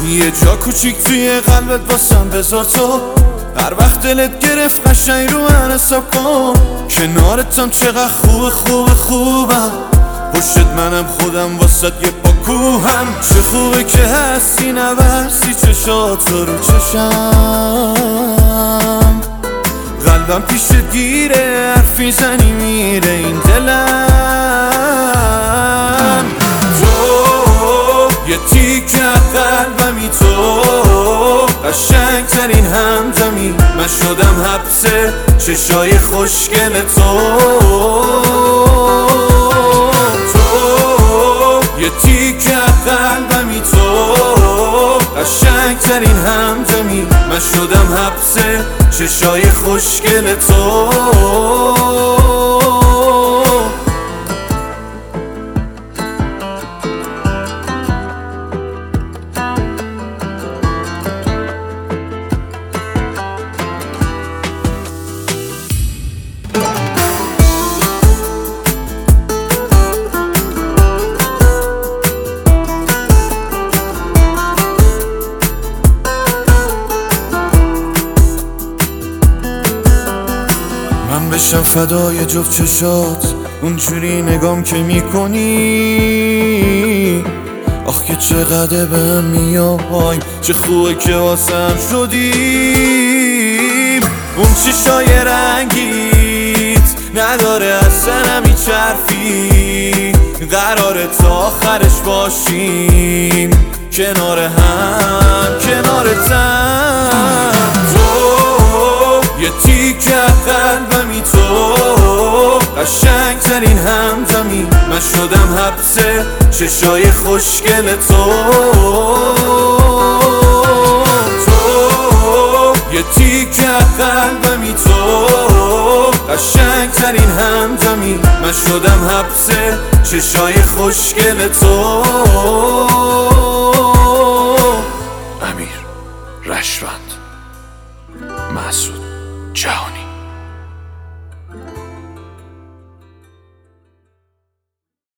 یه جا کوچیک توی قلبت واسم بذار تو، هر وقت دلت گرفت قشنگ رو من حساب کن. کنارتم چقدر خوبم، پشت منم خودم واسد یه پاکوهم. چه خوبه که هستی نبستی چشات رو چشم، قلبم پیشت گیره حرفی زنی میره این دلم. تو یه تیکه قلبمی، تو قشنگ ترین همدمی، من شدم حبس چشای خوشگل تو. تو یه تیکه قلبمی، تو قشنگ ترین همدمی، من شدم حبس چشای خوشگل تو. من بشم فدای جفت چشات، اونجوری نگام که میکنی. آخ که چقدر بهم میای، چه خوبه که واسم شدیم. اون چشای رنگیت نداره اصلا هیچ حرفی، قراره تا آخرش باشیم کنار هم کنارتم. تو یه تیکه قلبمی، تو قشنگ ترین همدمی، من شدم حبس چشای خوشگل تو. تو یه تیکه قلبمی، تو قشنگ ترین همدمی، من شدم حبس چشای خوشگل تو. امیر رشوند، مسعود جهانی.